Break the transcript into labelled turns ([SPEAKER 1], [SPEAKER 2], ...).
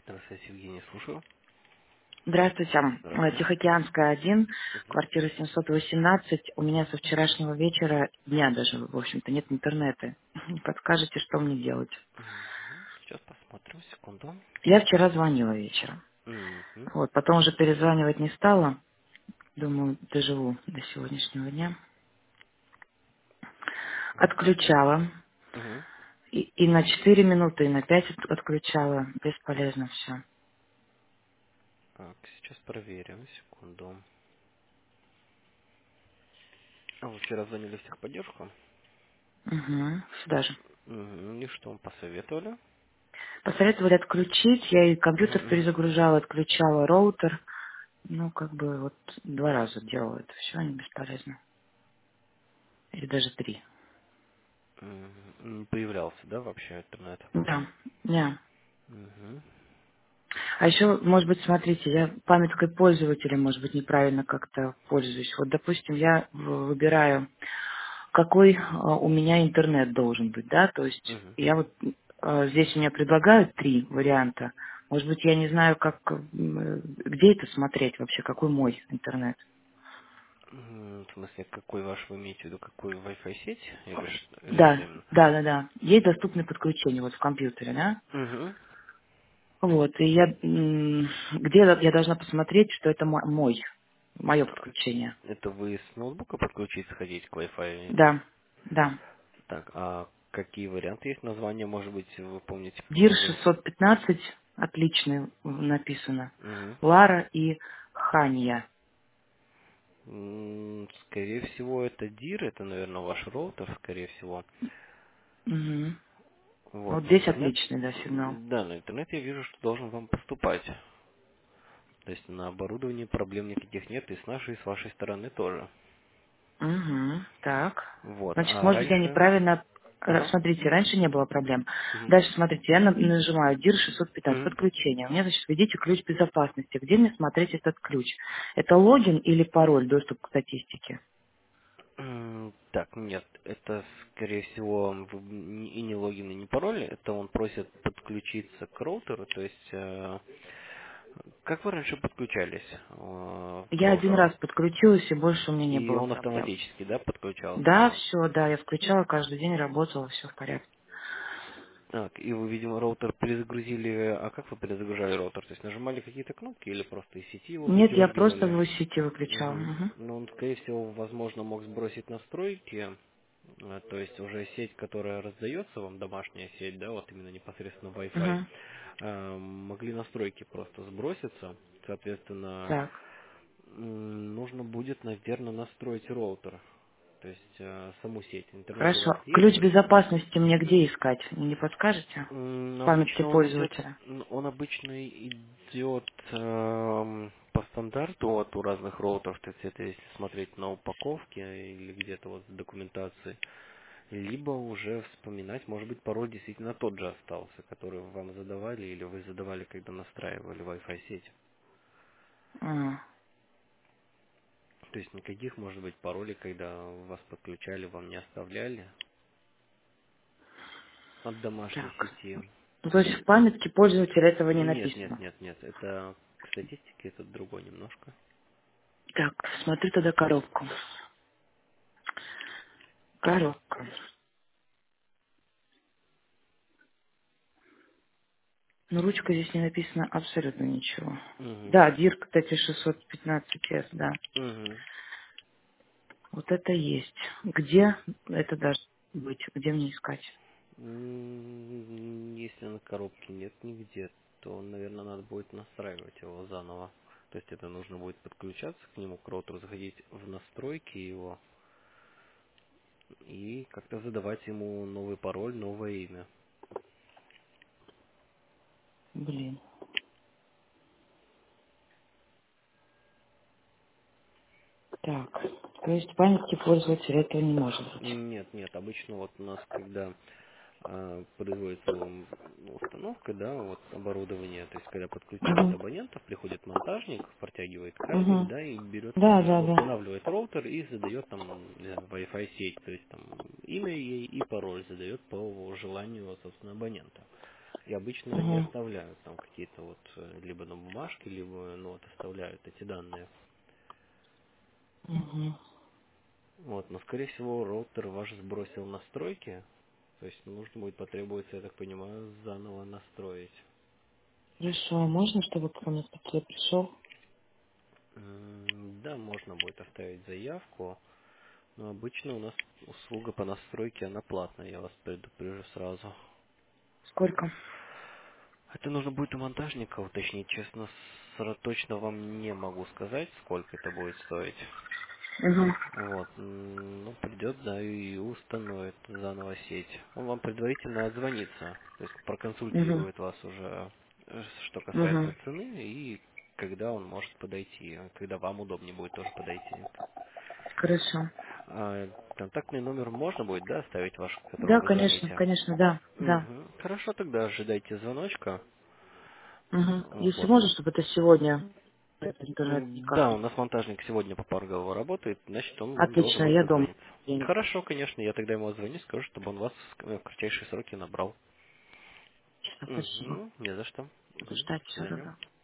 [SPEAKER 1] Здравствуйте, Евгений, слушаю.
[SPEAKER 2] Здравствуйте.
[SPEAKER 1] Здравствуйте.
[SPEAKER 2] Тихоокеанская, 1,
[SPEAKER 1] Мгм.
[SPEAKER 2] квартира 718. У меня со вчерашнего вечера, дня даже, в общем-то, нет интернета. Не подскажете, что мне делать?
[SPEAKER 1] Сейчас посмотрим, секунду.
[SPEAKER 2] Я вчера звонила вечером.
[SPEAKER 1] Мгм.
[SPEAKER 2] Вот, потом уже перезванивать не стала. Думаю, доживу до сегодняшнего дня. Отключала.
[SPEAKER 1] Мгм.
[SPEAKER 2] И на 4 минуты, и на 5 отключала. Бесполезно все.
[SPEAKER 1] Так, сейчас проверим, секунду. А вы вчера звонили в техподдержку?
[SPEAKER 2] Угу. Сюда же.
[SPEAKER 1] И что вам посоветовали?
[SPEAKER 2] Посоветовали отключить. Я и компьютер
[SPEAKER 1] Мгм.
[SPEAKER 2] перезагружала, отключала роутер. Ну, как бы вот 2 раза делала это все, они бесполезно. Или даже 3.
[SPEAKER 1] Не появлялся, да, вообще интернет?
[SPEAKER 2] Да, да.
[SPEAKER 1] Мгм.
[SPEAKER 2] А еще, может быть, смотрите, я памяткой пользователя, может быть, неправильно как-то пользуюсь. Вот, допустим, я выбираю, какой у меня интернет должен быть, да, то есть
[SPEAKER 1] Мгм.
[SPEAKER 2] я вот здесь у меня предлагают 3 варианта. Может быть, я не знаю, как, где это смотреть вообще, какой мой интернет.
[SPEAKER 1] В смысле, какой ваш вы имеете в виду, какую Wi-Fi сеть? Или что
[SPEAKER 2] Да,
[SPEAKER 1] именно?
[SPEAKER 2] да, да, да. Есть доступное подключение вот в компьютере, да?
[SPEAKER 1] Мгм.
[SPEAKER 2] Вот, и я, где я должна посмотреть, что это мое подключение.
[SPEAKER 1] Это вы с ноутбука подключиться хотите к Wi-Fi?
[SPEAKER 2] Да, да.
[SPEAKER 1] Так, а какие варианты есть? Название, может быть, вы помните,
[SPEAKER 2] ДИР
[SPEAKER 1] назовите?
[SPEAKER 2] 615, отлично написано.
[SPEAKER 1] Мгм.
[SPEAKER 2] Лара и Хания.
[SPEAKER 1] Скорее всего, это DIR, это, наверное, ваш роутер, скорее всего.
[SPEAKER 2] Мгм.
[SPEAKER 1] Вот,
[SPEAKER 2] Вот
[SPEAKER 1] на
[SPEAKER 2] здесь
[SPEAKER 1] интернет,
[SPEAKER 2] отличный, да, сигнал.
[SPEAKER 1] да, на интернет я вижу, что должен вам поступать. То есть на оборудовании проблем никаких нет, и с нашей, и с вашей стороны тоже.
[SPEAKER 2] Угу. Так.
[SPEAKER 1] Вот,
[SPEAKER 2] Значит,
[SPEAKER 1] а
[SPEAKER 2] может быть, я
[SPEAKER 1] раньше...
[SPEAKER 2] неправильно...
[SPEAKER 1] Ага.
[SPEAKER 2] Смотрите, раньше не было проблем.
[SPEAKER 1] Мгм.
[SPEAKER 2] Дальше, смотрите, я нажимаю ДИР 615,
[SPEAKER 1] Мгм.
[SPEAKER 2] подключение. У меня, значит, введите ключ безопасности. Где мне смотреть этот ключ? Это логин или пароль, доступ к статистике?
[SPEAKER 1] Так, нет, это, скорее всего, и не логин, и не пароль, это он просит подключиться к роутеру, то есть, как вы раньше подключались к
[SPEAKER 2] Я один
[SPEAKER 1] роутеру?
[SPEAKER 2] раз подключилась, и больше у меня не
[SPEAKER 1] И
[SPEAKER 2] было
[SPEAKER 1] он
[SPEAKER 2] проблем.
[SPEAKER 1] автоматически, да, подключался к
[SPEAKER 2] Да,
[SPEAKER 1] нему?
[SPEAKER 2] все, да, я включала каждый день, работала, все в порядке.
[SPEAKER 1] Так, и вы, видимо, роутер перезагрузили, а как вы перезагружали роутер? То есть нажимали какие-то кнопки или просто из сети его
[SPEAKER 2] Нет, я просто
[SPEAKER 1] выдергивали?
[SPEAKER 2] в сети выключала.
[SPEAKER 1] Угу.
[SPEAKER 2] Мгм.
[SPEAKER 1] Ну, он, скорее всего, возможно, мог сбросить настройки, то есть уже сеть, которая раздается вам, домашняя сеть, да, вот именно непосредственно Wi-Fi,
[SPEAKER 2] Мгм.
[SPEAKER 1] могли настройки просто сброситься, соответственно,
[SPEAKER 2] Так,
[SPEAKER 1] нужно будет, наверное, настроить роутер, то есть саму сеть. Интернет у вас
[SPEAKER 2] хорошо.
[SPEAKER 1] есть,
[SPEAKER 2] Ключ
[SPEAKER 1] то есть
[SPEAKER 2] безопасности мне где искать? Не подскажете? В памятке
[SPEAKER 1] Обычно он идет,
[SPEAKER 2] пользователя.
[SPEAKER 1] он обычно идет по стандарту вот у разных роутеров, то есть это если смотреть на упаковке или где-то вот в документации, либо уже вспоминать, может быть, пароль действительно тот же остался, который вам задавали или вы задавали, когда настраивали Wi-Fi сеть.
[SPEAKER 2] А,
[SPEAKER 1] То есть никаких, может быть, паролей, когда вас подключали, вам не оставляли от домашней
[SPEAKER 2] так.
[SPEAKER 1] сети.
[SPEAKER 2] Ну, то есть в памятке пользователя этого не
[SPEAKER 1] Нет, нет,
[SPEAKER 2] написано.
[SPEAKER 1] нет, нет, это к статистике это другой немножко.
[SPEAKER 2] Так, смотрю тогда коробку. Коробка. Ну, ручка здесь не написано абсолютно ничего.
[SPEAKER 1] Угу.
[SPEAKER 2] Да, ДИР, кстати, 615С, да.
[SPEAKER 1] Угу.
[SPEAKER 2] Вот это есть. Где это должно быть? Где мне искать?
[SPEAKER 1] Если на коробке нет нигде, то, наверное, надо будет настраивать его заново. То есть это нужно будет подключаться к нему, к роутеру, заходить в настройки его и как-то задавать ему новый пароль, новое имя.
[SPEAKER 2] Блин. Так. То есть в памятке пользователя этого не может быть.
[SPEAKER 1] Нет, нет, обычно вот у нас, когда производится установка, да, вот оборудование, то есть когда подключают
[SPEAKER 2] Угу.
[SPEAKER 1] абонентов, приходит монтажник, протягивает кабель,
[SPEAKER 2] Угу.
[SPEAKER 1] да, и берет,
[SPEAKER 2] Да, да, да.
[SPEAKER 1] устанавливает роутер и задает там, не знаю, Wi-Fi сеть, то есть там имя ей и пароль задает по желанию, собственно, абонента. И обычно они
[SPEAKER 2] Угу.
[SPEAKER 1] оставляют там какие-то вот либо на бумажке, либо ну вот оставляют эти данные.
[SPEAKER 2] Угу.
[SPEAKER 1] Вот, но скорее всего роутер ваш сбросил настройки, то есть нужно будет потребуется, я так понимаю, заново настроить.
[SPEAKER 2] Хорошо, а можно, чтобы ко мне кто-то пришел?
[SPEAKER 1] Да, можно будет оставить заявку, но обычно у нас услуга по настройке, она платная, я вас предупрежу сразу.
[SPEAKER 2] Сколько?
[SPEAKER 1] Это нужно будет у монтажника уточнить, честно, точно вам не могу сказать, сколько это будет стоить.
[SPEAKER 2] Угу.
[SPEAKER 1] Вот, ну, придет, да, и установит заново сеть. Он вам предварительно отзвонится, то есть
[SPEAKER 2] Угу.
[SPEAKER 1] проконсультирует вас уже, что касается
[SPEAKER 2] Угу.
[SPEAKER 1] цены, и когда он может подойти, когда вам удобнее будет тоже подойти.
[SPEAKER 2] Хорошо.
[SPEAKER 1] Контактный номер можно будет, да, оставить ваш, с которого
[SPEAKER 2] Да,
[SPEAKER 1] вы
[SPEAKER 2] конечно,
[SPEAKER 1] звоните?
[SPEAKER 2] конечно, да, да.
[SPEAKER 1] Мгм. Хорошо, тогда ожидайте звоночка.
[SPEAKER 2] Угу. Если
[SPEAKER 1] Вот.
[SPEAKER 2] можно, чтобы это сегодня, интернет никак
[SPEAKER 1] Да,
[SPEAKER 2] не...
[SPEAKER 1] у нас монтажник сегодня по паргову работает, значит, он вам должен
[SPEAKER 2] Отлично,
[SPEAKER 1] будет
[SPEAKER 2] я дома.
[SPEAKER 1] дозвониться. Хорошо, конечно, я тогда ему отзвоню, скажу, чтобы он вас в кратчайшие сроки набрал.
[SPEAKER 2] Спасибо.
[SPEAKER 1] Не за что.
[SPEAKER 2] Буду ждать.
[SPEAKER 1] До
[SPEAKER 2] Всего
[SPEAKER 1] свидания.
[SPEAKER 2] доброго.